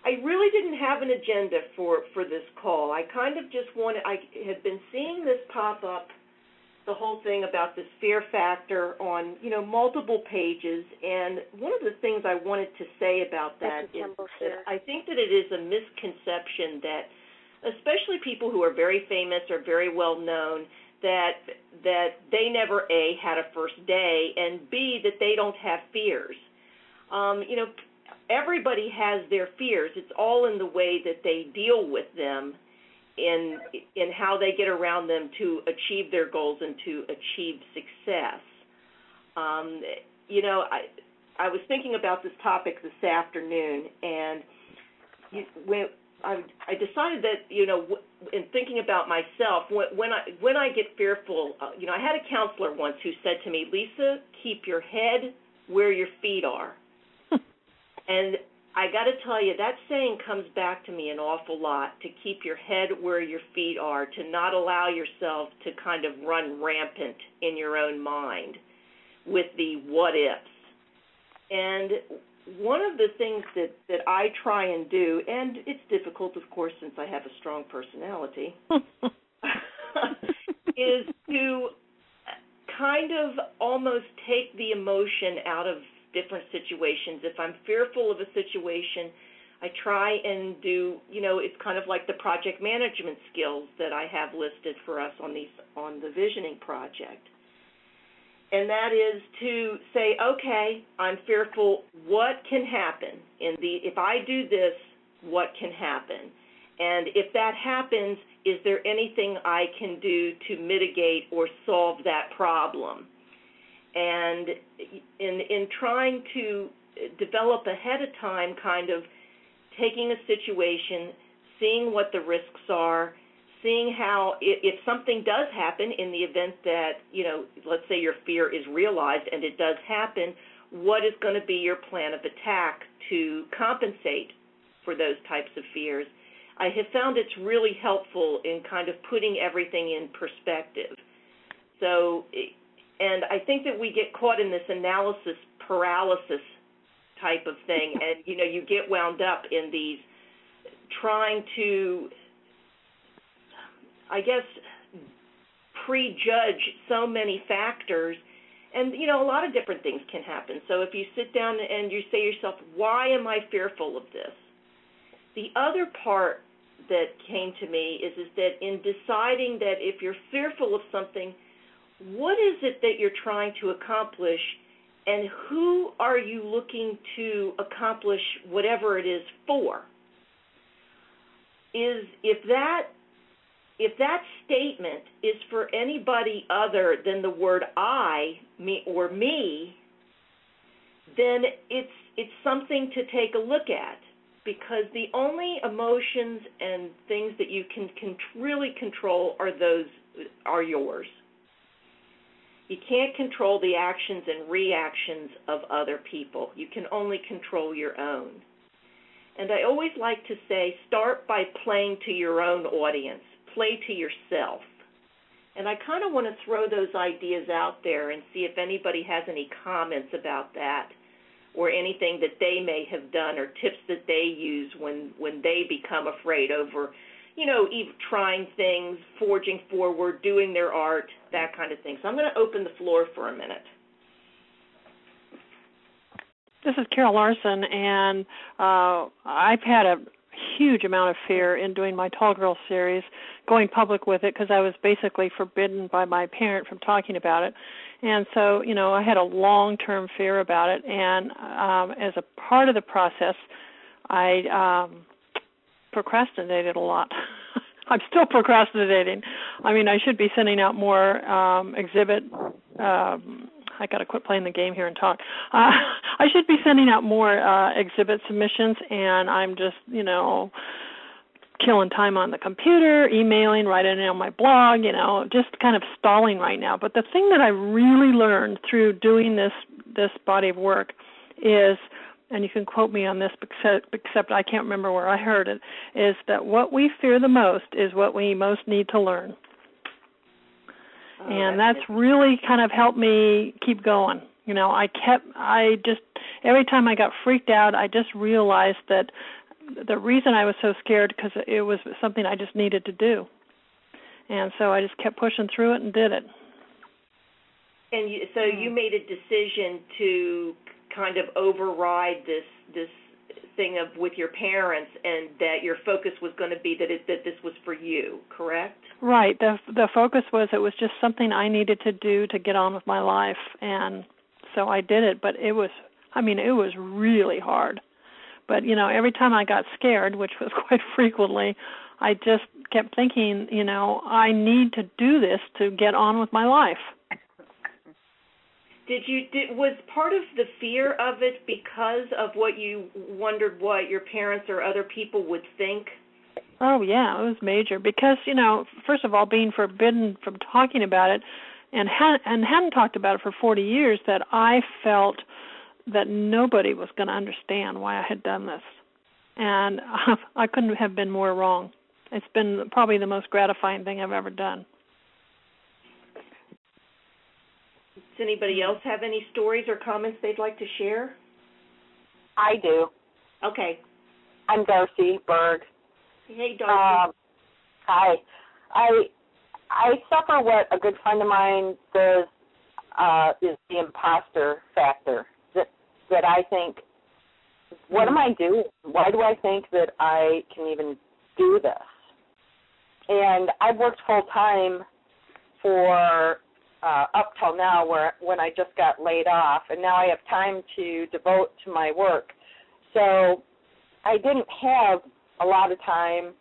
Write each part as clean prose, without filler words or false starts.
I really didn't have an agenda for this call. I kind of just I had been seeing this pop up, the whole thing about this fear factor on, multiple pages. And one of the things I wanted to say about that is that I think that it is a misconception that, especially people who are very famous or very well known, that they never, A, had a first day, and B, that they don't have fears. Everybody has their fears. It's all in the way that they deal with them, in how they get around them to achieve their goals and to achieve success. I was thinking about this topic this afternoon, and when I decided that, in thinking about myself, when I get fearful, I had a counselor once who said to me, Lisa, keep your head where your feet are. And I got to tell you, that saying comes back to me an awful lot, to keep your head where your feet are, to not allow yourself to kind of run rampant in your own mind with the what ifs. And one of the things that I try and do, and it's difficult, of course, since I have a strong personality, is to kind of almost take the emotion out of different situations. If I'm fearful of a situation, I try and do, it's kind of like the project management skills that I have listed for us on the Visioning Project. And that is to say, okay, I'm fearful, what can happen? If I do this, what can happen? And if that happens, is there anything I can do to mitigate or solve that problem? And in trying to develop ahead of time, kind of taking a situation, seeing what the risks are, seeing how, if something does happen in the event that, let's say your fear is realized and it does happen, what is going to be your plan of attack to compensate for those types of fears? I have found it's really helpful in kind of putting everything in perspective. So, and I think that we get caught in this analysis paralysis type of thing, and, you get wound up in these trying to, I guess, prejudge so many factors, and, a lot of different things can happen. So if you sit down and you say to yourself, why am I fearful of this? The other part that came to me is that in deciding that if you're fearful of something, what is it that you're trying to accomplish, and who are you looking to accomplish whatever it is for? If that statement is for anybody other than the word I, me, or me, then it's something to take a look at, because the only emotions and things that you can really control are yours. You can't control the actions and reactions of other people. You can only control your own. And I always like to say, start by playing to your own audience. Play to yourself. And I kind of want to throw those ideas out there and see if anybody has any comments about that, or anything that they may have done, or tips that they use when they become afraid over, even trying things, forging forward, doing their art, that kind of thing. So I'm going to open the floor for a minute. This is Carol Larson, and I've had a huge amount of fear in doing my Tall Girl series, going public with it, because I was basically forbidden by my parent from talking about it. And so, I had a long-term fear about it, and as a part of the process, I procrastinated a lot. I'm still procrastinating. I mean, I should be sending out more exhibit. I got to quit playing the game here and talk. I should be sending out more exhibit submissions, and I'm just, killing time on the computer, emailing, writing it on my blog, just kind of stalling right now. But the thing that I really learned through doing this body of work is, and you can quote me on this, except I can't remember where I heard it, is that what we fear the most is what we most need to learn. And that's really kind of helped me keep going. Every time I got freaked out, I just realized that the reason I was so scared because it was something I just needed to do. And so I just kept pushing through it and did it. And so you made a decision to kind of override this thing of with your parents, and that your focus was going to be that this was for you, correct? Right. The focus was it was just something I needed to do to get on with my life, and so I did it. But it was really hard. But every time I got scared, which was quite frequently, I just kept thinking, I need to do this to get on with my life. Was part of the fear of it because of what you wondered what your parents or other people would think? Oh, yeah, it was major because, first of all, being forbidden from talking about it and hadn't talked about it for 40 years, that I felt that nobody was going to understand why I had done this. And I couldn't have been more wrong. It's been probably the most gratifying thing I've ever done. Does anybody else have any stories or comments they'd like to share? I do. Okay. I'm Darcy Berg. Hey, Darcy. Hi. I suffer what a good friend of mine says is the imposter factor. That I think, what am I doing? Why do I think that I can even do this? And I've worked full time for up till now, when I just got laid off, and now I have time to devote to my work. So I didn't have a lot of time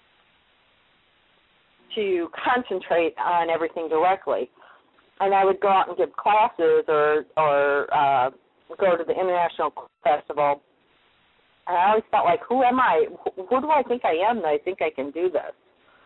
to concentrate on everything directly. And I would go out and give classes or go to the International Festival. And I always felt like, who am I? Who do I think I am that I think I can do this?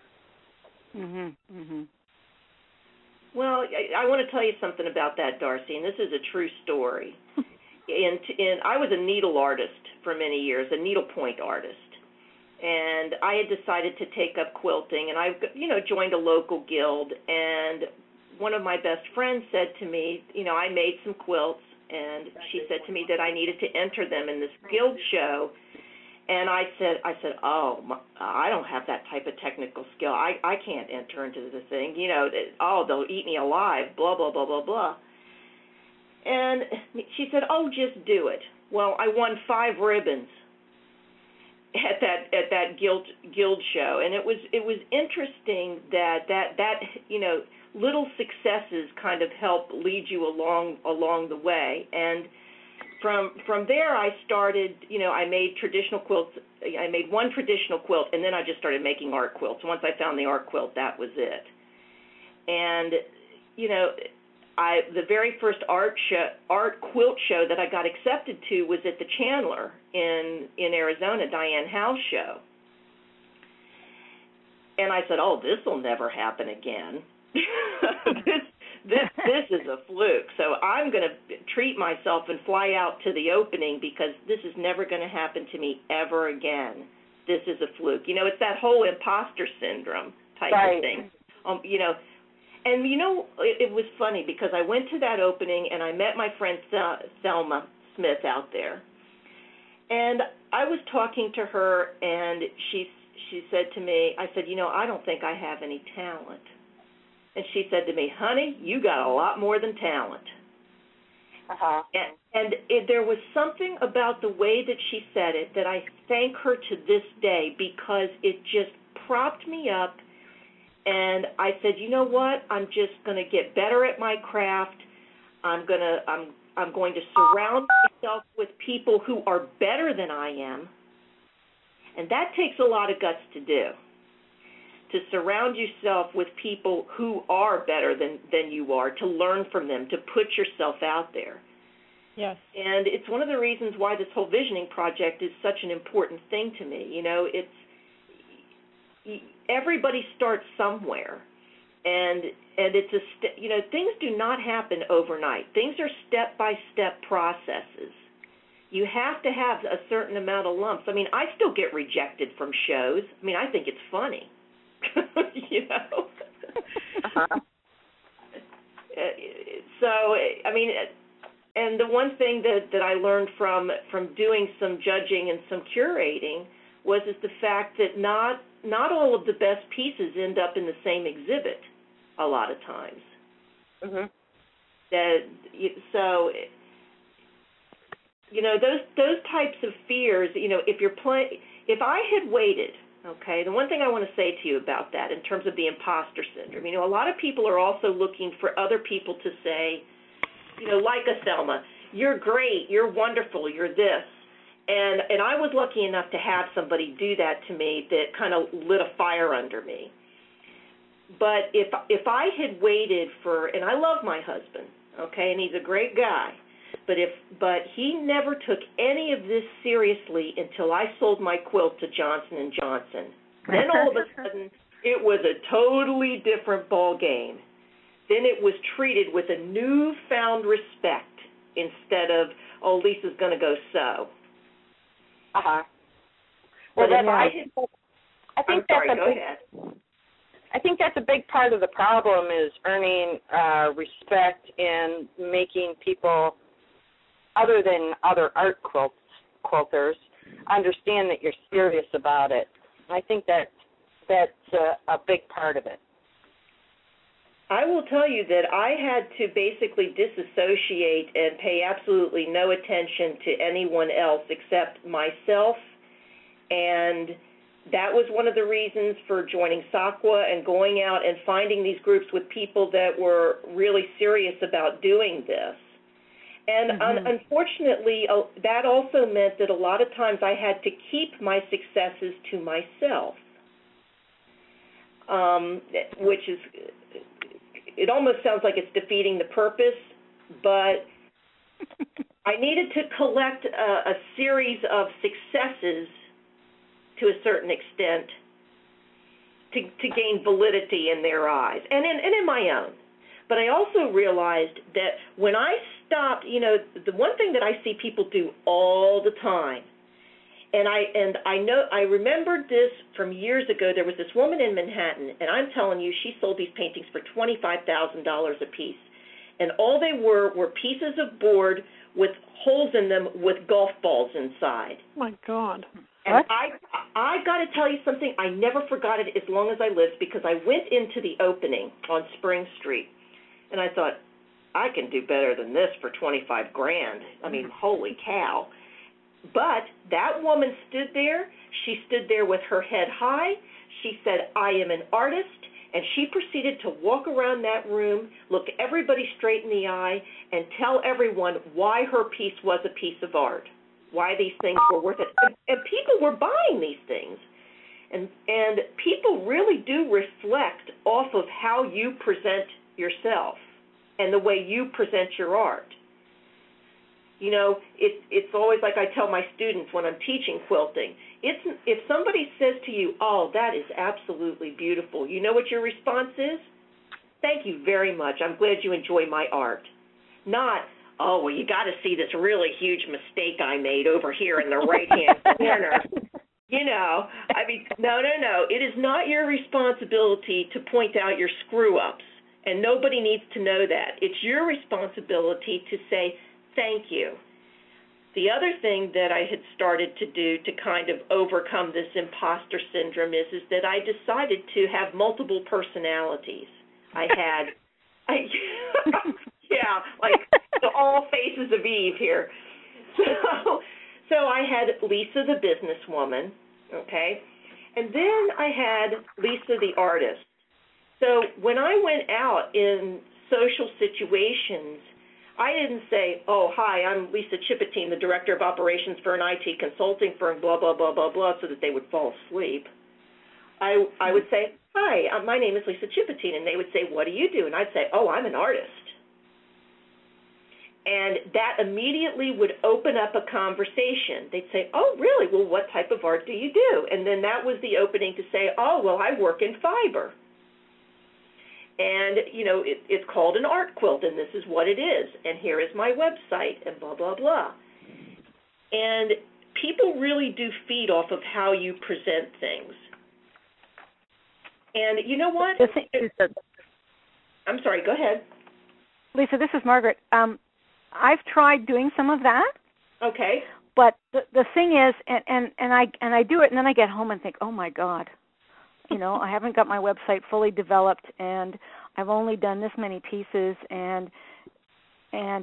Well, I want to tell you something about that, Darcy, and this is a true story. And I was a needle artist for many years, a needlepoint artist. And I had decided to take up quilting, and I, joined a local guild. And one of my best friends said to me, I made some quilts, and she said to me that I needed to enter them in this guild show. And I said, I don't have that type of technical skill. I can't enter into the thing. They'll eat me alive, blah, blah, blah, blah, blah. And she said, just do it. Well, I won 5 ribbons at that guild show, and it was interesting that little successes kind of help lead you along the way. And from there, I started, I made traditional quilts. I made one traditional quilt, and then I just started making art quilts. Once I found the art quilt, that was it. And, the very first art quilt show that I got accepted to was at the Chandler in Arizona, Diane Howe's show. And I said, this will never happen again. This is a fluke, so I'm going to treat myself and fly out to the opening because this is never going to happen to me ever again. This is a fluke. It's that whole imposter syndrome type of thing. And it was funny because I went to that opening and I met my friend Thelma Smith out there. And I was talking to her, and she said to me, I said, I don't think I have any talent. And she said to me, honey, you got a lot more than talent. And there was something about the way that she said it that I thank her to this day, because it just propped me up. And I said, you know what? I'm just going to get better at my craft. I'm going to surround myself with people who are better than I am. And that takes a lot of guts to do. To surround yourself with people who are better than you are, to learn from them, to put yourself out there. Yes. And it's one of the reasons why this whole visioning project is such an important thing to me. Everybody starts somewhere, and it's things do not happen overnight. Things are step-by-step processes. You have to have a certain amount of lumps. I still get rejected from shows. I think it's funny. And the one thing that I learned from doing some judging and some curating was the fact that not all of the best pieces end up in the same exhibit a lot of times. Mm-hmm. So, those types of fears, if I had waited, okay, the one thing I want to say to you about that in terms of the imposter syndrome, a lot of people are also looking for other people to say, like a Selma, you're great, you're wonderful, you're this. And I was lucky enough to have somebody do that to me that kind of lit a fire under me. But if I had waited for, and I love my husband, okay, and he's a great guy, but he never took any of this seriously until I sold my quilt to Johnson & Johnson. Then all of a sudden, it was a totally different ball game. Then it was treated with a newfound respect instead of, oh, Lisa's going to go sew. Uh-huh. Well, Well, I think that's a big part of the problem is earning respect and making people, other than other art quilters, understand that you're serious about it. I think that's a big part of it. I will tell you that I had to basically disassociate and pay absolutely no attention to anyone else except myself, and that was one of the reasons for joining SAQA and going out and finding these groups with people that were really serious about doing this. And unfortunately, that also meant that a lot of times I had to keep my successes to myself, which is, it almost sounds like it's defeating the purpose, but I needed to collect a series of successes to a certain extent to gain validity in their eyes and in my own. But I also realized that when I stopped, the one thing that I see people do all the time, and I remembered this from years ago. There was this woman in Manhattan, and I'm telling you, she sold these paintings for $25,000 a piece, and all they were pieces of board with holes in them with golf balls inside. Oh my God. And I got to tell you something. I never forgot it as long as I lived, because I went into the opening on Spring Street, and I thought, I can do better than this for $25,000. I mean, holy cow. But that woman stood there. She stood there with her head high. She said, I am an artist. And she proceeded to walk around that room, look everybody straight in the eye, and tell everyone why her piece was a piece of art, why these things were worth it. And people were buying these things. And people really do reflect off of how you present yourself and the way you present your art. It's always like I tell my students when I'm teaching quilting. If somebody says to you, oh, that is absolutely beautiful, you know what your response is? Thank you very much. I'm glad you enjoy my art. Not, oh, well, you got to see this really huge mistake I made over here in the right-hand corner. No. It is not your responsibility to point out your screw-ups, and nobody needs to know that. It's your responsibility to say, thank you. The other thing that I had started to do to kind of overcome this imposter syndrome is that I decided to have multiple personalities. Like all faces of Eve here. So I had Lisa the businesswoman, okay, and then I had Lisa the artist. So when I went out in social situations, I didn't say, oh, hi, I'm Lisa Chipitine, the Director of Operations for an IT consulting firm, blah, blah, blah, blah, blah, so that they would fall asleep. I would say, hi, my name is Lisa Chipitine, and they would say, what do you do? And I'd say, oh, I'm an artist. And that immediately would open up a conversation. They'd say, oh, really? Well, what type of art do you do? And then that was the opening to say, oh, well, I work in fiber. And, it's called an art quilt, and this is what it is, and here is my website, and blah, blah, blah. And people really do feed off of how you present things. And you know what? I'm sorry, go ahead. Lisa, this is Margaret. I've tried doing some of that. Okay. but the thing is, and I do it, and then I get home and think, oh my God, I haven't got my website fully developed, and I've only done this many pieces, and in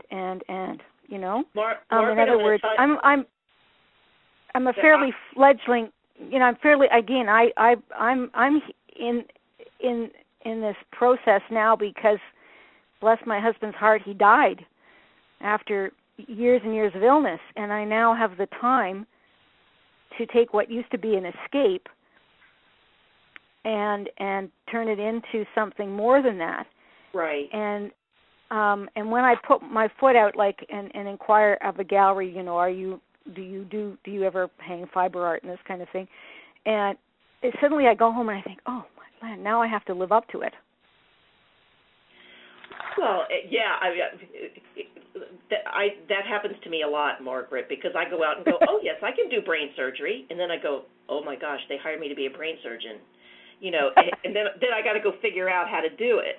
other words, I'm a fairly fledgling. I'm fairly, again, I'm in this process now because, bless my husband's heart, he died after years and years of illness, and I now have the time to take what used to be an escape and turn it into something more than that. Right. And when I put my foot out, like, and inquire of a gallery, do you ever hang fiber art and this kind of thing? And suddenly I go home and I think, oh my land, now I have to live up to it. Well, yeah, that happens to me a lot, Margaret, because I go out and go, oh yes, I can do brain surgery, and then I go, oh my gosh, they hired me to be a brain surgeon, and then I got to go figure out how to do it.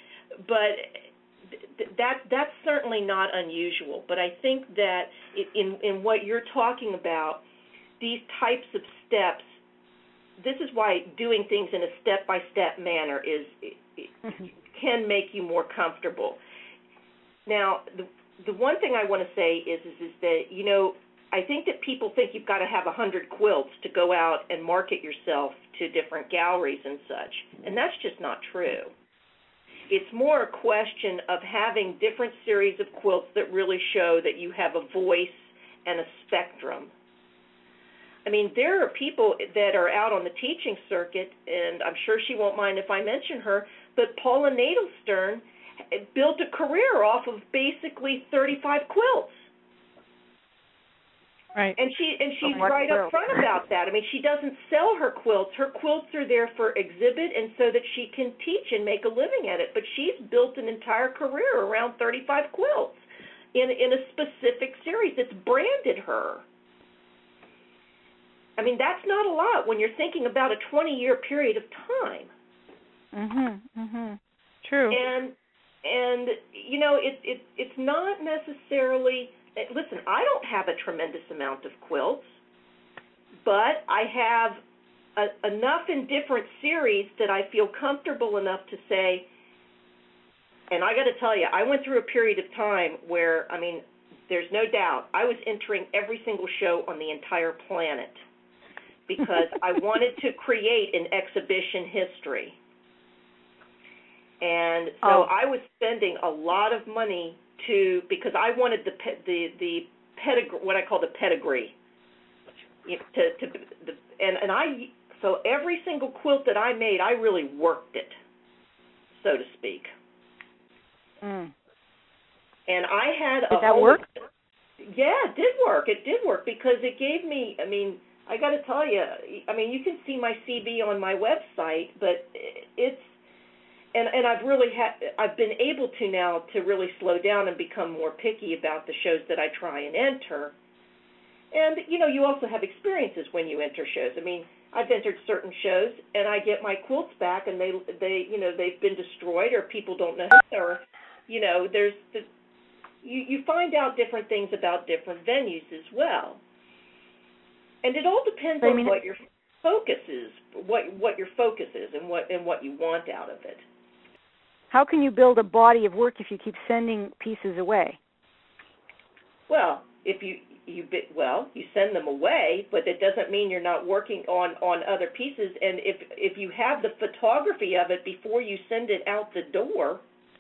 But that's certainly not unusual. But I think that in what you're talking about, these types of steps, this is why doing things in a step-by-step manner can make you more comfortable. Now, the one thing I want to say is that, I think that people think you've got to have 100 quilts to go out and market yourself to different galleries and such, and that's just not true. It's more a question of having different series of quilts that really show that you have a voice and a spectrum. I mean, there are people that are out on the teaching circuit, and I'm sure she won't mind if I mention her, but Paula Nadelstern built a career off of basically 35 quilts. Right. And she's right up front about that. I mean, she doesn't sell her quilts. Her quilts are there for exhibit and so that she can teach and make a living at it. But she's built an entire career around 35 quilts in a specific series. It's branded her. I mean, that's not a lot when you're thinking about a 20-year period of time. True. And it's not necessarily. Listen, I don't have a tremendous amount of quilts, but I have enough in different series that I feel comfortable enough to say. And I got to tell you, I went through a period of time where, I mean, there's no doubt I was entering every single show on the entire planet because I wanted to create an exhibition history. And so I was spending a lot of money because I wanted the pedigree, what I call the pedigree. So every single quilt that I made, I really worked it, so to speak. And I had Did that work? Yeah, it did work. It did work because it gave me, I mean, I got to tell you, I mean, you can see my CV on my website, but it's, and I've been able to now to really slow down and become more picky about the shows that I try and enter. And, you also have experiences when you enter shows. I mean, I've entered certain shows and I get my quilts back and they've been destroyed or people don't know, or, you find out different things about different venues as well. And it all depends on what your focus is, what your focus is and what you want out of it. How can you build a body of work if you keep sending pieces away? Well, if you send them away, but it doesn't mean you're not working on other pieces. And if you have the photography of it before you send it out the door,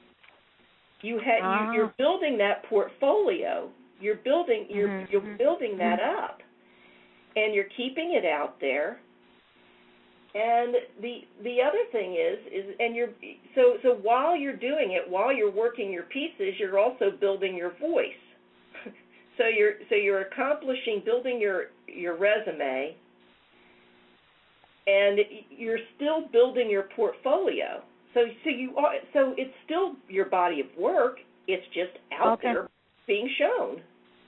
you're building that portfolio. You're building that up, and you're keeping it out there. And the other thing is so while you're doing it, while you're working your pieces, you're also building your voice. So you're accomplishing building your resume, and you're still building your portfolio. So it's still your body of work. It's just out there being shown.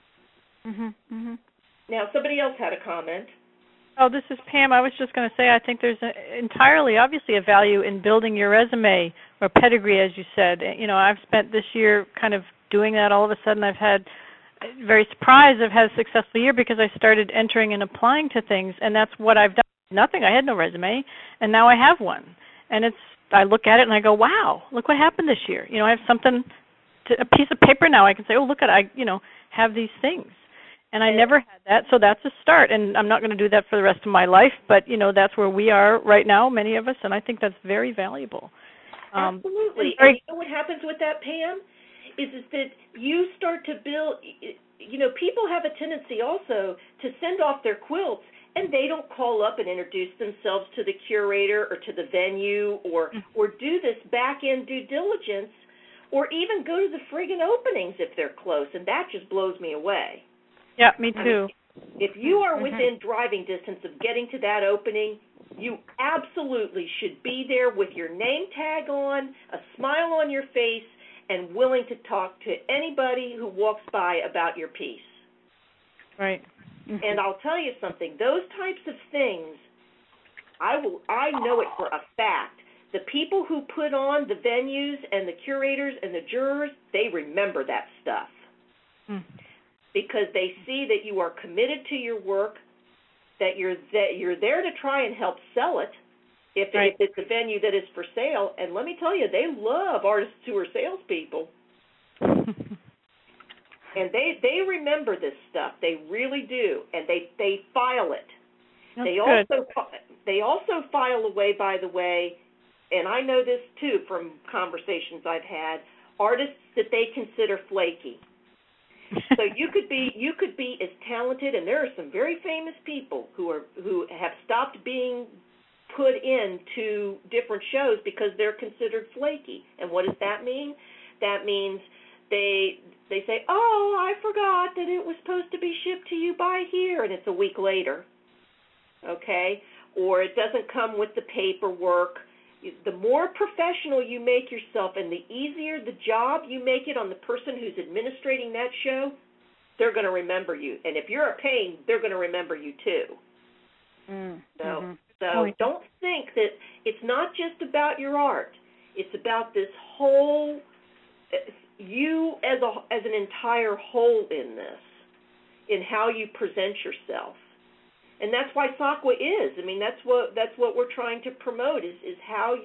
Now somebody else had a comment. Oh, this is Pam. I was just going to say I think there's entirely, obviously, a value in building your resume or pedigree, as you said. I've spent this year kind of doing that. All of a sudden, I've had very surprised I've had a successful year because I started entering and applying to things, and that's what I've done. Nothing. I had no resume, and now I have one. And I look at it and I go, wow, look what happened this year. I have something, a piece of paper now. I can say, oh, look at I have these things. And I never had that, so that's a start. And I'm not going to do that for the rest of my life, but, that's where we are right now, many of us, and I think that's very valuable. Absolutely. And you know what happens with that, Pam, is that you start to build, people have a tendency also to send off their quilts, and they don't call up and introduce themselves to the curator or to the venue or do this back-end due diligence or even go to the friggin' openings if they're close, and that just blows me away. Yeah, me too. If you are within driving distance of getting to that opening, you absolutely should be there with your name tag on, a smile on your face, and willing to talk to anybody who walks by about your piece. Right. And I'll tell you something, those types of things, I know it for a fact. The people who put on the venues and the curators and the jurors, they remember that stuff. Because they see that you are committed to your work, that you're there to try and help sell it if it's a venue that is for sale. And let me tell you, they love artists who are salespeople. And they remember this stuff. They really do. And they file it. They also file away, by the way, and I know this too from conversations I've had, artists that they consider flaky. So you could be as talented, and there are some very famous people who have stopped being put into different shows because they're considered flaky. And what does that mean? That means they say, oh, I forgot that it was supposed to be shipped to you by here, and it's a week later, okay? Or it doesn't come with the paperwork. The more professional you make yourself and the easier the job you make it on the person who's administrating that show, they're going to remember you. And if you're a pain, they're going to remember you too. So don't think that it's not just about your art. It's about this whole, you as an entire whole in this, in how you present yourself. And that's why SACWA is. I mean, that's what we're trying to promote is how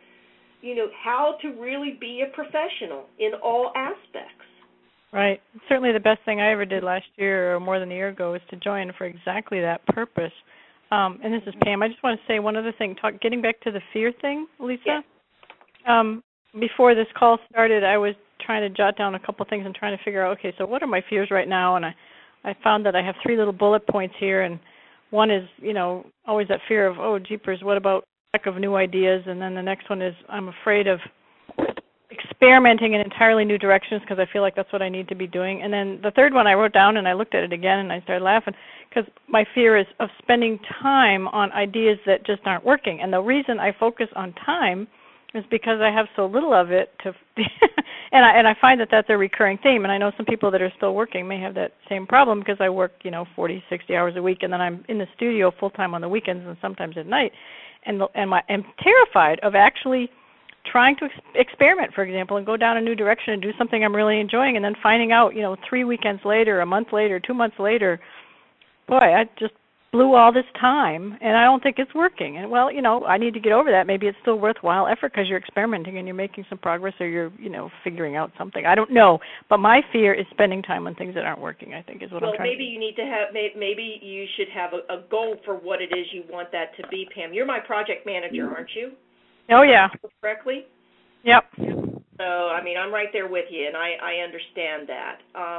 how to really be a professional in all aspects. Right. Certainly the best thing I ever did last year or more than a year ago was to join for exactly that purpose. And this is Pam. I just want to say one other thing. Getting back to the fear thing, Lisa. Yes. Before this call started, I was trying to jot down a couple things and trying to figure out, okay, so what are my fears right now? And I found that I have 3 little bullet points here, and one is, always that fear of, oh, jeepers, what about lack of new ideas? And then the next one is I'm afraid of experimenting in entirely new directions because I feel like that's what I need to be doing. And then the third one I wrote down and I looked at it again and I started laughing because my fear is of spending time on ideas that just aren't working. And the reason I focus on time is because I have so little of it and I find that that's a recurring theme. And I know some people that are still working may have that same problem because I work, 40, 60 hours a week, and then I'm in the studio full time on the weekends and sometimes at night. And I'm terrified of actually trying to experiment, for example, and go down a new direction and do something I'm really enjoying, and then finding out, 3 weekends later, a month later, 2 months later, boy, I just blew all this time, and I don't think it's working. And, well, I need to get over that. Maybe it's still worthwhile effort because you're experimenting and you're making some progress or you're, figuring out something. I don't know. But my fear is spending time on things that aren't working, I think, is what I'm trying to do. Well, maybe you need to have, maybe you should have a goal for what it is you want that to be, Pam. You're my project manager, aren't you? Oh, yeah. Correctly? Yep. So, I'm right there with you, and I understand that.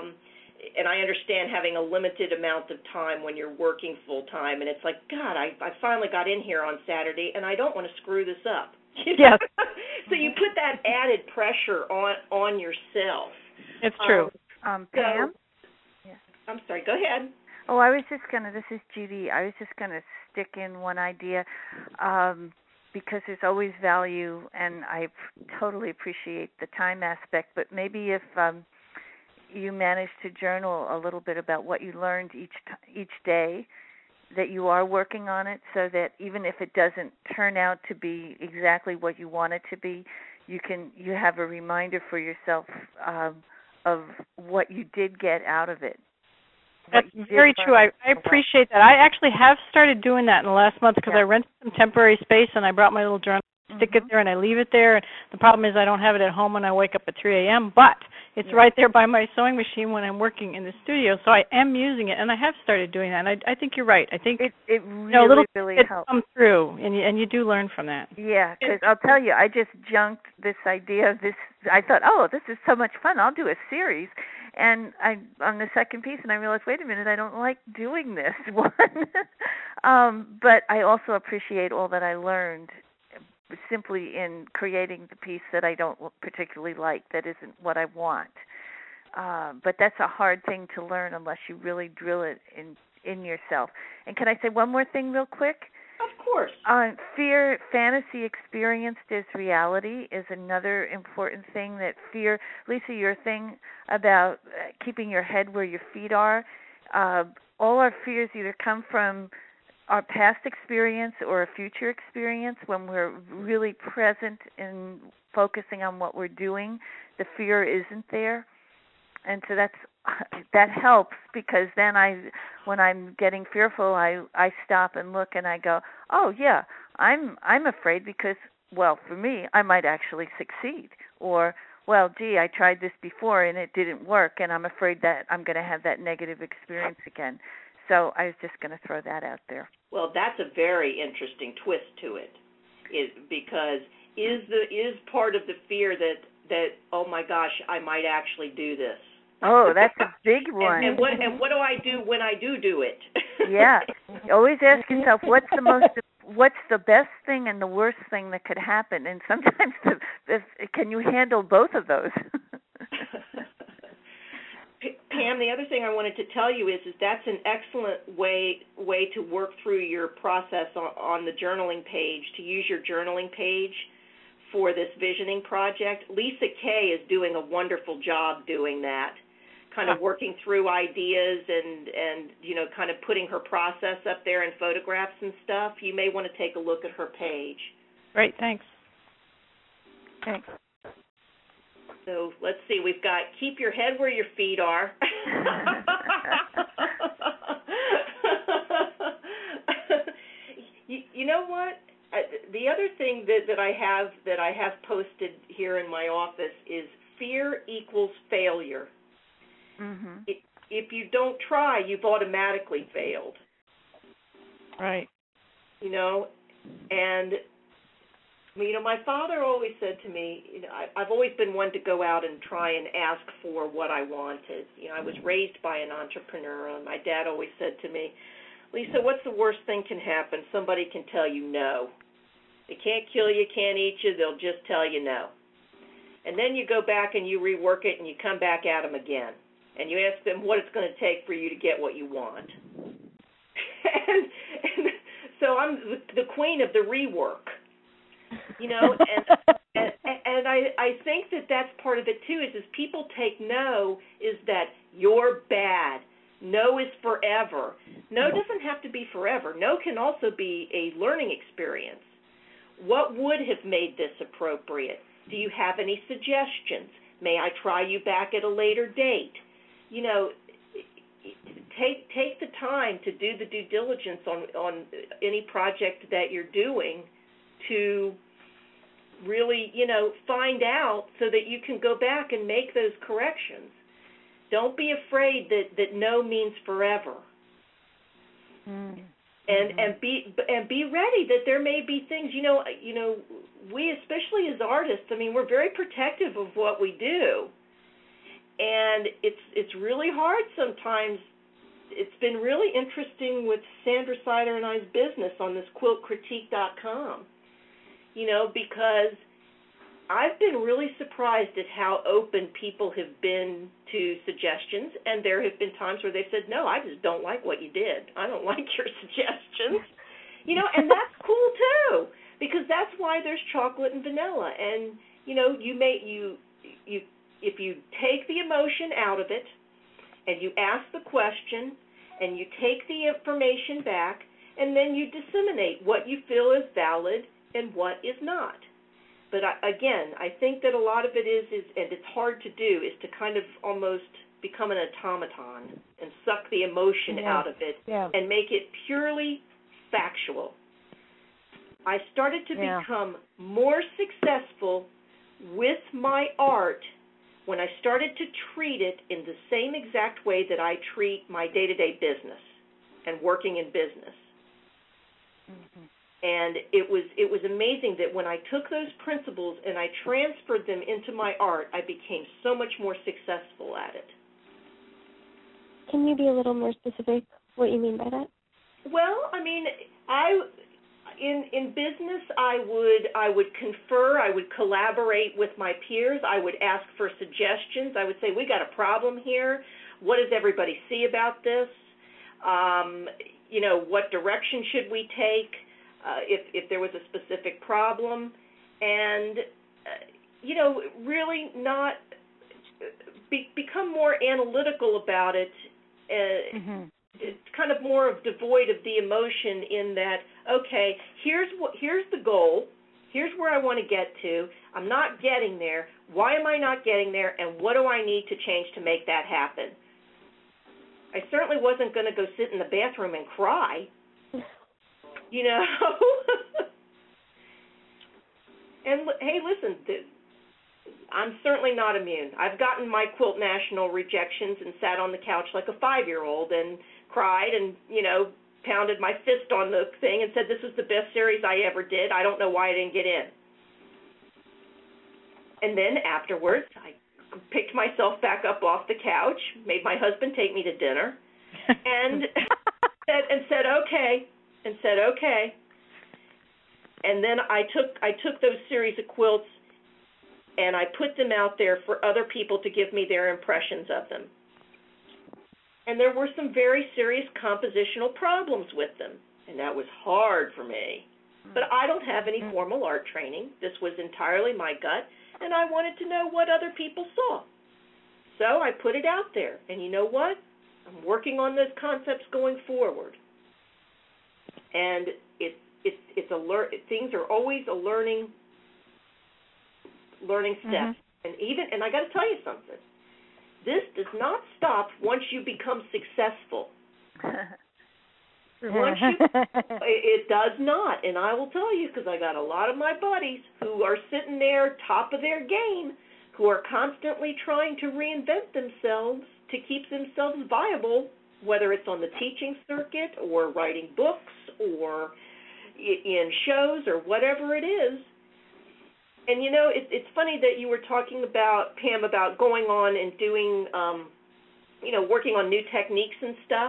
And I understand having a limited amount of time when you're working full-time, and it's like, God, I finally got in here on Saturday, and I don't want to screw this up. Yes. So you put that added pressure on yourself. It's true. Pam? Yeah. I'm sorry, go ahead. Oh, this is Judy, I was just going to stick in one idea, because there's always value, and I totally appreciate the time aspect, but maybe if you manage to journal a little bit about what you learned each day, that you are working on it, so that even if it doesn't turn out to be exactly what you want it to be, you have a reminder for yourself of what you did get out of it. That's very true. I appreciate that. I actually have started doing that in the last month because I rented some temporary space and I brought my little journal, stick it there, and I leave it there. And the problem is I don't have it at home when I wake up at 3 a.m., but it's right there by my sewing machine when I'm working in the studio. So I am using it, and I have started doing that. And I think you're right. I think it really, little really helps. Come through, and you do learn from that. Yeah, because I'll tell you, I just junked this idea of this. I thought, oh, this is so much fun. I'll do a series. And on the second piece, and I realized, wait a minute, I don't like doing this one. But I also appreciate all that I learned simply in creating the piece that I don't particularly like, that isn't what I want. But that's a hard thing to learn unless you really drill it in yourself. And can I say one more thing real quick? Of course. Fear, fantasy experienced as reality is another important thing. That fear, Lisa, your thing about keeping your head where your feet are, all our fears either come from our past experience or a future experience. When we're really present and focusing on what we're doing, the fear isn't there. And so that helps, because then when I'm getting fearful, I stop and look and I go, oh yeah, I'm afraid because, well, for me, I might actually succeed, or, well, gee, I tried this before and it didn't work, and I'm afraid that I'm going to have that negative experience again. So I was just going to throw that out there. Well, that's a very interesting twist to it, because is part of the fear that oh my gosh, I might actually do this. Oh, that's a big one. And what do I do when I do it? Yeah. Always ask yourself, what's the best thing and the worst thing that could happen? And sometimes can you handle both of those? Pam, the other thing I wanted to tell you is that's an excellent way to work through your process on the journaling page, to use your journaling page for this visioning project. Lisa Kay is doing a wonderful job doing that, kind of working through ideas and kind of putting her process up there in photographs and stuff. You may want to take a look at her page. Great, thanks. Thanks. So let's see, we've got keep your head where your feet are. You know what? The other thing that I have posted here in my office is fear equals failure. Mm-hmm. If you don't try, you've automatically failed. Right. And my father always said to me, I've always been one to go out and try and ask for what I wanted. I was raised by an entrepreneur, and my dad always said to me, Lisa, what's the worst thing can happen? Somebody can tell you no. They can't kill you, can't eat you, they'll just tell you no. And then you go back and you rework it and you come back at them again. And you ask them what it's going to take for you to get what you want. and so I'm the queen of the rework. And I think that's part of it too, is people take no is that you're bad. No is forever. No doesn't have to be forever. No can also be a learning experience. What would have made this appropriate? Do you have any suggestions? May I try you back at a later date? Take the time to do the due diligence on any project that you're doing to really, find out so that you can go back and make those corrections. Don't be afraid that no means forever. Mm-hmm. And be ready that there may be things, we, especially as artists, we're very protective of what we do. And it's really hard sometimes. It's been really interesting with Sandra Sider and I's business on this quiltcritique.com, because I've been really surprised at how open people have been to suggestions, and there have been times where they've said, no, I just don't like what you did. I don't like your suggestions. And that's cool too, because that's why there's chocolate and vanilla. And, if you take the emotion out of it and you ask the question and you take the information back and then you disseminate what you feel is valid and what is not. But I think that a lot of it is, and it's hard to do, is to kind of almost become an automaton and suck the emotion out of it and make it purely factual. I started to become more successful with my art when I started to treat it in the same exact way that I treat my day-to-day business and working in business. Mm-hmm. And it was amazing that when I took those principles and I transferred them into my art, I became so much more successful at it. Can you be a little more specific what you mean by that? Well, I mean, in business, I would confer, I would collaborate with my peers, I would ask for suggestions. I would say, we got a problem here. What does everybody see about this? What direction should we take? If there was a specific problem, and really not become more analytical about it. It's kind of more of devoid of the emotion in that. Okay, here's the goal. Here's where I want to get to. I'm not getting there. Why am I not getting there? And what do I need to change to make that happen? I certainly wasn't going to go sit in the bathroom and cry. And hey, listen, I'm certainly not immune. I've gotten my Quilt National rejections and sat on the couch like a 5-year-old and cried and, pounded my fist on the thing and said this was the best series I ever did. I don't know why I didn't get in. And then afterwards, I picked myself back up off the couch, made my husband take me to dinner, and said okay. And then I took those series of quilts and I put them out there for other people to give me their impressions of them. And there were some very serious compositional problems with them, and that was hard for me. But I don't have any formal art training. This was entirely my gut, and I wanted to know what other people saw. So I put it out there, and you know what? I'm working on those concepts going forward. And things are always a learning step. And I got to tell you something. This does not stop once you become successful. It does not, and I will tell you because I got a lot of my buddies who are sitting there top of their game, who are constantly trying to reinvent themselves to keep themselves viable, whether it's on the teaching circuit or writing books or in shows or whatever it is. And, it's funny that you were talking about, Pam, about going on and doing, working on new techniques and stuff.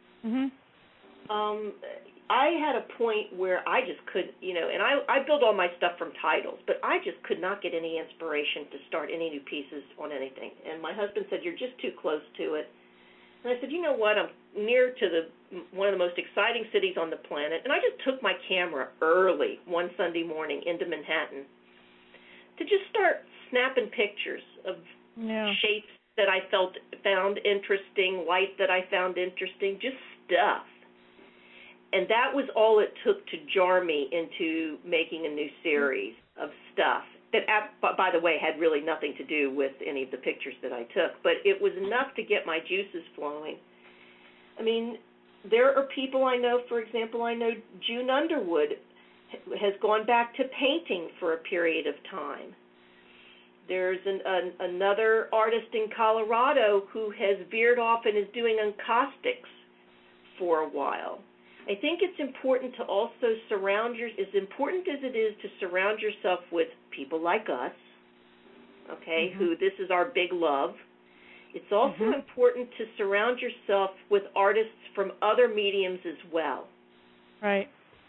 I had a point where I just could, and I build all my stuff from titles, but I just could not get any inspiration to start any new pieces on anything. And my husband said, you're just too close to it. And I said, you know what, I'm near to one of the most exciting cities on the planet, and I just took my camera early one Sunday morning into Manhattan to just start snapping pictures of shapes that I found interesting, light that I found interesting, just stuff. And that was all it took to jar me into making a new series of stuff that, by the way, had really nothing to do with any of the pictures that I took. But it was enough to get my juices flowing. I mean, there are people I know, for example, I know June Underwood has gone back to painting for a period of time. There's another artist in Colorado who has veered off and is doing encaustics for a while. I think it's important to also as important as it is to surround yourself with people like us, okay, who this is our big love. It's also important to surround yourself with artists from other mediums as well. Right.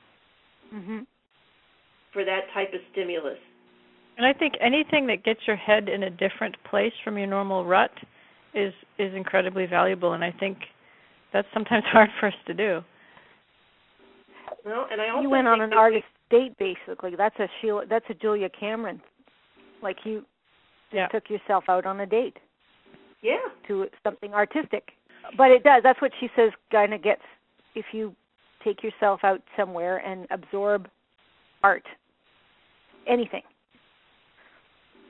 For that type of stimulus. And I think anything that gets your head in a different place from your normal rut is incredibly valuable, and I think that's sometimes hard for us to do. Well, and I also you went on an artist date, basically. That's a Julia Cameron. Like you took yourself out on a date. Yeah. To something artistic. But it does. That's what she says kind of gets if you take yourself out somewhere and absorb art, anything.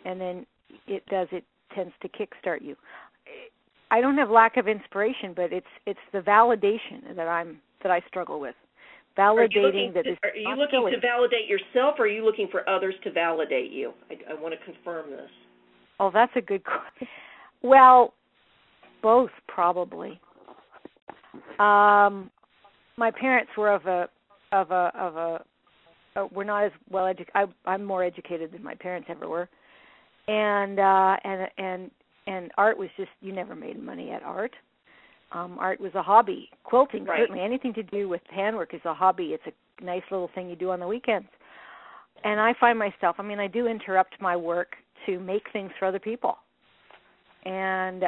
then it tends to kickstart you. I don't have lack of inspiration, but it's the validation that I struggle with. Validating that this. Are you looking to validate yourself, or are you looking for others to validate you? I want to confirm this. Oh, that's a good question. Well, both probably. My parents were we're not as well educated. I'm more educated than my parents ever were, and art was just, you never made money at art. Art was a hobby. Quilting, right. Certainly anything to do with handwork is a hobby. It's a nice little thing you do on the weekends. And I find myself, I do interrupt my work to make things for other people. And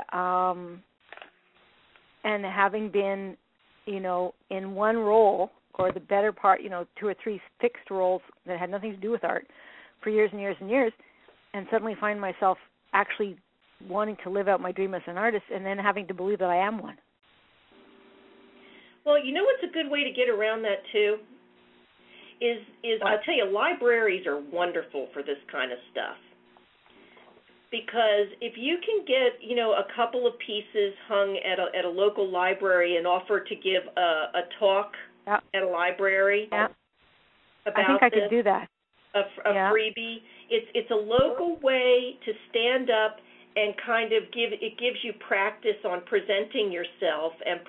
having been, in one role, or the better part, 2 or 3 fixed roles that had nothing to do with art for years and years and years, and suddenly find myself actually wanting to live out my dream as an artist, and then having to believe that I am one. Well, what's a good way to get around that too? Is I'll tell you, libraries are wonderful for this kind of stuff. Because if you can get, a couple of pieces hung at a local library and offer to give a talk at a library about I think I could do that. A freebie. It's a local way to stand up and kind of gives you practice on presenting yourself and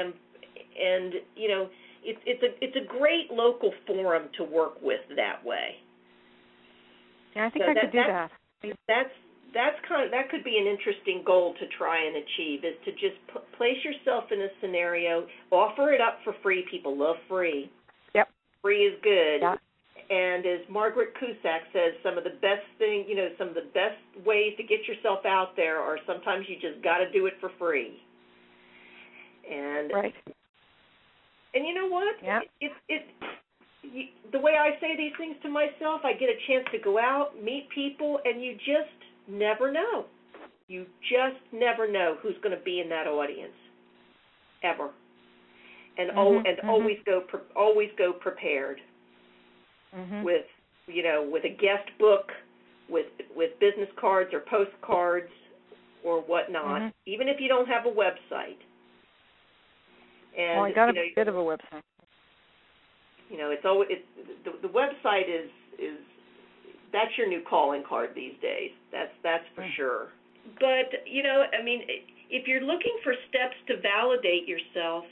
it's a great local forum to work with that way. Yeah, I think I could do that. That could be an interesting goal to try and achieve, is to just place yourself in a scenario, offer it up for free. People love free. Yep. Free is good. Yep. And as Margaret Cusack says, some of the best ways to get yourself out there are sometimes you just got to do it for free. And right. And you know what? Yeah. The way I say these things to myself, I get a chance to go out, meet people, and you just never know. You just never know who's going to be in that audience, ever. And always go prepared. Mm-hmm. With a guest book, with business cards or postcards or whatnot, mm-hmm. even if you don't have a website. And I got a bit of a website. It's always the website is that's your new calling card these days. That's for sure. But if you're looking for steps to validate yourself,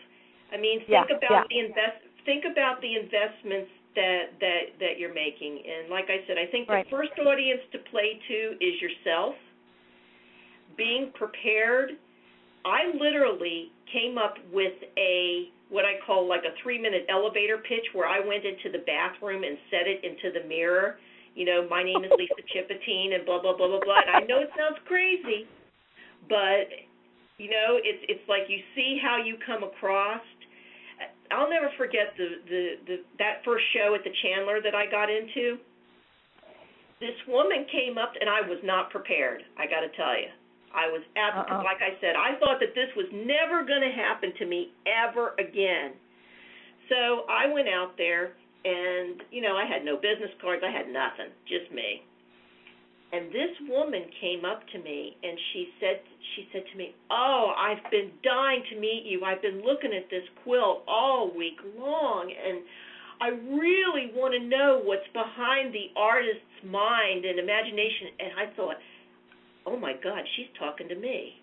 think about the investments that you're making. And like I said, I think the first audience to play to is yourself. Being prepared. I literally came up with what I call like a 3-minute elevator pitch, where I went into the bathroom and said it into the mirror. My name is Lisa Chipatine and blah, blah, blah, blah, blah. And I know it sounds crazy, but, it's like you see how you come across. I'll never forget that first show at the Chandler that I got into. This woman came up, and I was not prepared, I got to tell you. I was like I said, I thought that this was never going to happen to me ever again. So I went out there, and, I had no business cards. I had nothing, just me. And this woman came up to me, and she said to me, "Oh, I've been dying to meet you. I've been looking at this quilt all week long, and I really want to know what's behind the artist's mind and imagination." And I thought, oh my God, she's talking to me.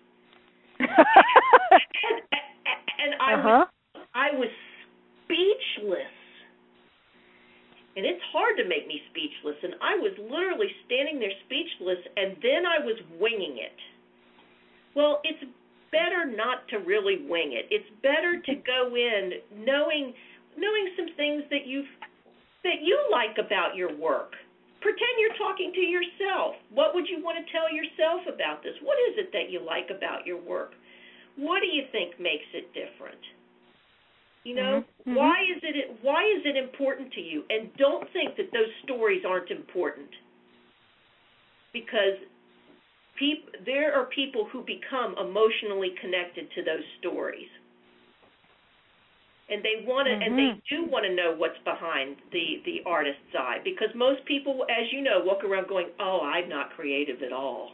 and I was speechless. And it's hard to make me speechless. And I was literally standing there speechless, and then I was winging it. Well, it's better not to really wing it. It's better to go in knowing some things that you like about your work. Pretend you're talking to yourself. What would you want to tell yourself about this? What is it that you like about your work? What do you think makes it different? Mm-hmm. Why is it important to you? And don't think that those stories aren't important, because there are people who become emotionally connected to those stories. And they want to, and they do want to know what's behind the artist's eye, because most people, as you know, walk around going, "Oh, I'm not creative at all."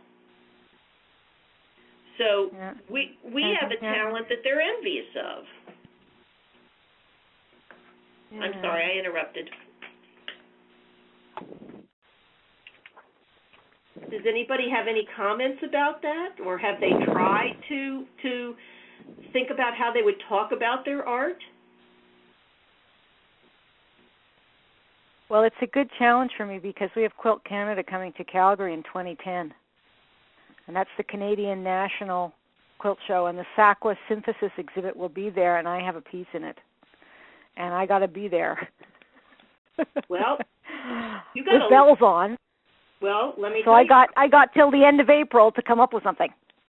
So we have a talent that they're envious of. I'm sorry, I interrupted. Does anybody have any comments about that, or have they tried to think about how they would talk about their art? Well, it's a good challenge for me because we have Quilt Canada coming to Calgary in 2010. And that's the Canadian National Quilt Show. And the SAQUA Synthesis exhibit will be there, and I have a piece in it. And I got to be there. Well, you got with bells on. Well, let me so tell you. I got till the end of April to come up with something.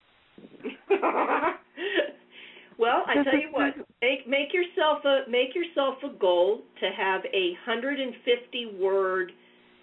Well, I tell you what, make yourself a goal to have a 150-word,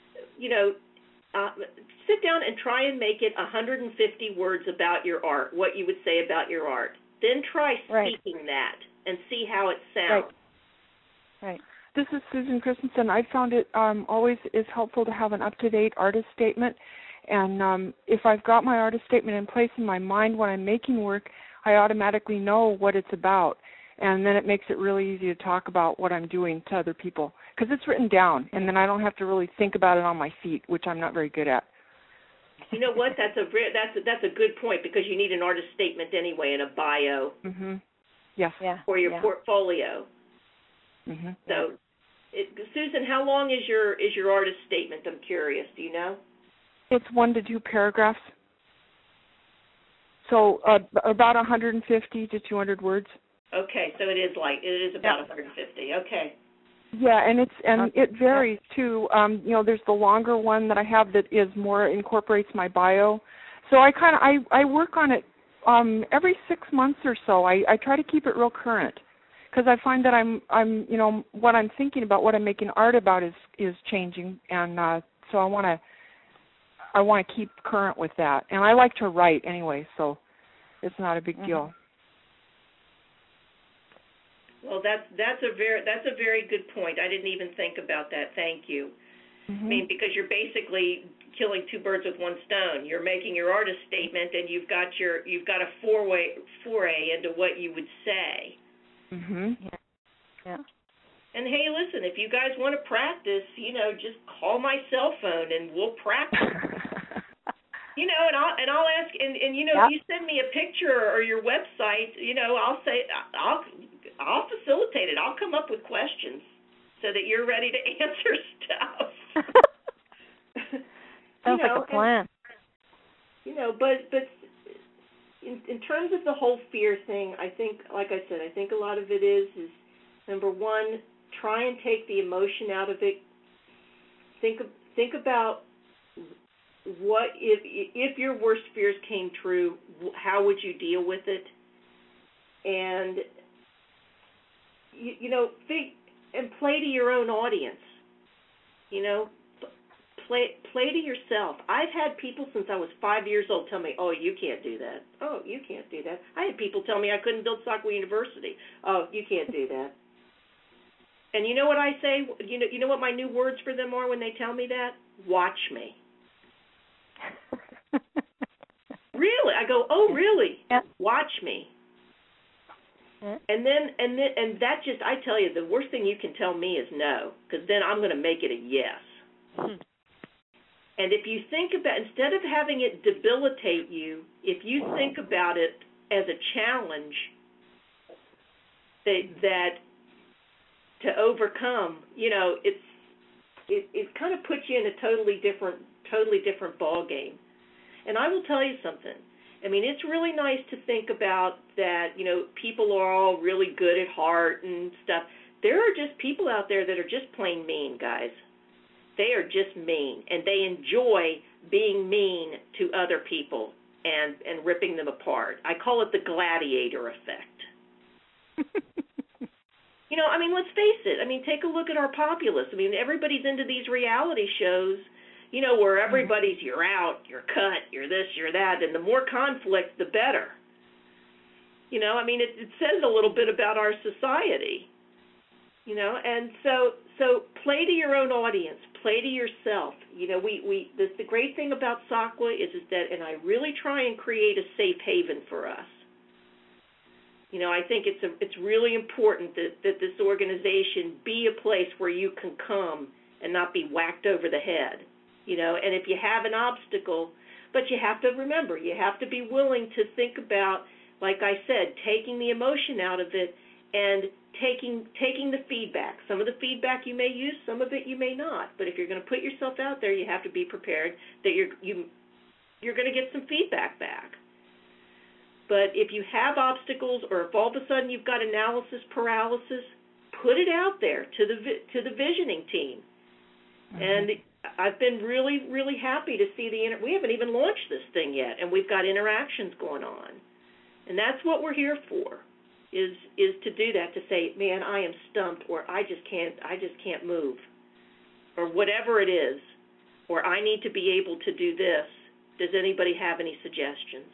sit down and try and make it 150 words about your art, what you would say about your art. Then try speaking that and see how it sounds. Right. This is Susan Christensen. I found it always is helpful to have an up-to-date artist statement. And if I've got my artist statement in place in my mind when I'm making work, I automatically know what it's about. And then it makes it really easy to talk about what I'm doing to other people because it's written down, and then I don't have to really think about it on my feet, which I'm not very good at. You know what? That's a good point because you need an artist statement anyway and a bio. Yes. For your portfolio. So, Susan, how long is your artist statement? I'm curious. Do you know? It's 1 to 2 paragraphs. So about 150 to 200 words. Okay, so it is about 150. Okay. Yeah, and it varies too. There's the longer one that I have that is more incorporates my bio. So I work on it every 6 months or so. I try to keep it real current because I find that I'm what I'm thinking about, what I'm making art about is changing, and so I want to keep current with that. And I like to write anyway, so it's not a big deal. Well, that's a very good point. I didn't even think about that. Thank you. I mean, because you're basically killing two birds with one stone. You're making your artist statement, and you've got a foray into what you would say. Yeah. And hey, listen, if you guys want to practice, just call my cell phone and we'll practice. And I'll ask, and if you send me a picture or your website, I'll say I'll facilitate it. I'll come up with questions so that you're ready to answer stuff. Sounds like a plan. But in terms of the whole fear thing, I think, like I said, I think a lot of it is number one, try and take the emotion out of it. Think about what if your worst fears came true, how would you deal with it? And and play to your own audience. Play to yourself. I've had people since I was 5 years old tell me, "Oh, you can't do that. Oh, you can't do that." I had people tell me I couldn't build SAQUA University. "Oh, you can't do that." And you know what I say? You know what my new words for them are when they tell me that? Watch me. Really? I go, "Oh, really? Yeah. Watch me." And that just, I tell you, the worst thing you can tell me is no, because then I'm going to make it a yes. And if you think about, instead of having it debilitate you, if you think about it as a challenge that to overcome, it kind of puts you in a totally different ball game. And I will tell you something. I mean, it's really nice to think about that, people are all really good at heart and stuff. There are just people out there that are just plain mean, guys. They are just mean, and they enjoy being mean to other people and ripping them apart. I call it the gladiator effect. Let's face it. Take a look at our populace. Everybody's into these reality shows, where everybody's, you're out, you're cut, you're this, you're that, and the more conflict, the better. It says a little bit about our society. You know, and so play to your own audience, play to yourself. You know, the great thing about SAQA is that, and I really try and create a safe haven for us. You know, I think it's really important that this organization be a place where you can come and not be whacked over the head. You know, and if you have an obstacle, but you have to remember, you have to be willing to think about, like I said, taking the emotion out of it and taking the feedback. Some of the feedback you may use, some of it you may not. But if you're going to put yourself out there, you have to be prepared that you're going to get some feedback back. But if you have obstacles, or if all of a sudden you've got analysis paralysis, put it out there to the visioning team. Mm-hmm. And I've been really, really happy to see we haven't even launched this thing yet, and we've got interactions going on. And that's what we're here for. Is to do that, to say, man, I am stumped, or I just can't move, or whatever it is, or I need to be able to do this. Does anybody have any suggestions?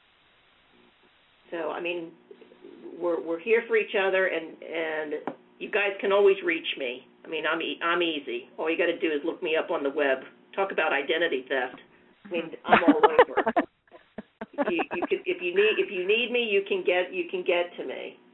So, I mean, we're here for each other, and you guys can always reach me. I mean, I'm easy. All you got to do is look me up on the web. Talk about identity theft. I mean, I'm all over. If you need me, you can get to me.